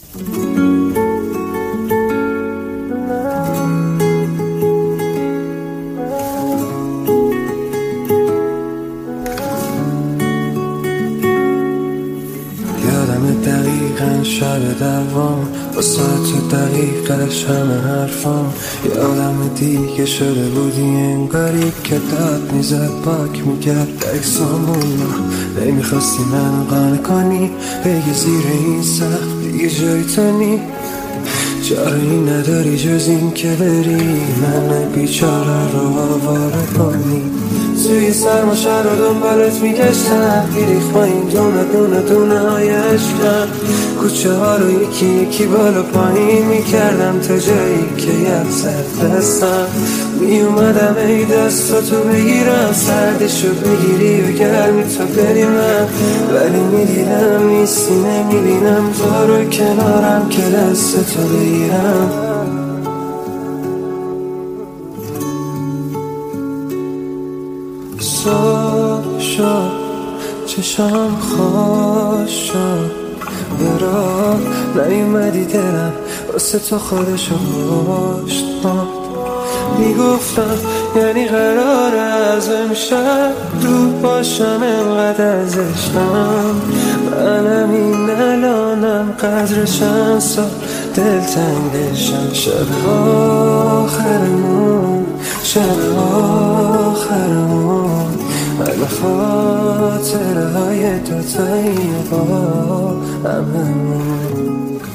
دقیقاً شب دوام با ساعت دقیقش همه حرفام. یادم دیگه شده بودی انگاری که داد میزد پاک میکرد اکسامون. نمیخواستی من قانع کنی بگی زیر این سخت دیگه جای تو نی. چاره‌ای نداری جز این که بری من بیچاره رو آواره کنی. توی سرما شهر رو دنبالت میگشتم گریخ با این دونه های عشقم. کوچه ها رو یکی یکی بالا پایین میکردم تا جایی که یک سر دستم میومدم ای دستاتو بگیرم سردشو بگیری و گرمی تا بریم. ولی میدیدم نیستی نمیبینم تو رو کنارم که دستتو بگیرم. صبح شد چشام خوش شد به راه نیومدی دلم واسه تو خودشو پشت ماند. میگفتم یعنی قرار از امشب دور باشم انقدر از عشقم. منم این الانم قدر چند سال دلتنگ بشم. شب آخرمون شب آخرمون من خاطره های دوتایی با هممون.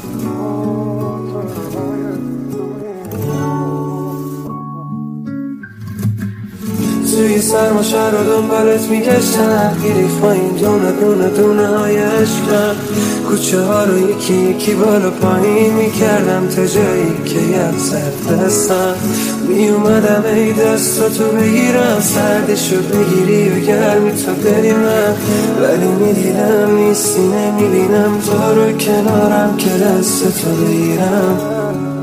توی سرما شهر رو دنبالت میگشتم گریخ با این دونه های عشقم. کوچه ها رو یکی یکی بالا پایین میکردم تا جایی که یک سر دستم میومدم ای دستاتو بگیرم سردشو بگیری و گرمی تا بریم. ولی میدیدم نیستی نمیبینم تو رو کنارم که دستتو بگیرم.